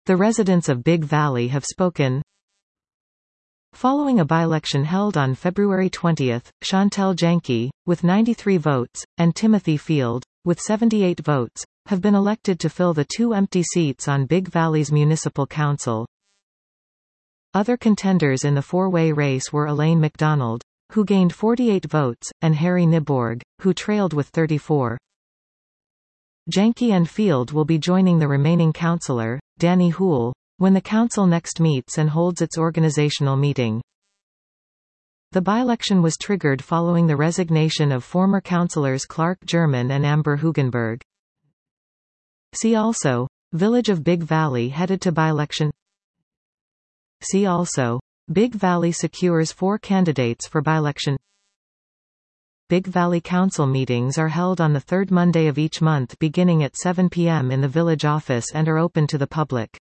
The residents of Big Valley have spoken. Following a by-election held on February 20, Chantel Janke, with 93 votes, and Timothy Field, with 78 votes, have been elected to fill the 2 empty seats on Big Valley's municipal council. Other contenders in the four-way race were Elaine McDonald, who gained 48 votes, and Harry Niborg, who trailed with 34. Janke and Field will be joining the remaining councillor, Danny Houle, when the council next meets and holds its organizational meeting. The by-election was triggered following the resignation of former councillors Clark German and Amber Hugenberg. See also, Village of Big Valley headed to by-election. See also, Big Valley secures 4 candidates for by-election. Big Valley Council meetings are held on the third Monday of each month beginning at 7 p.m. in the village office and are open to the public.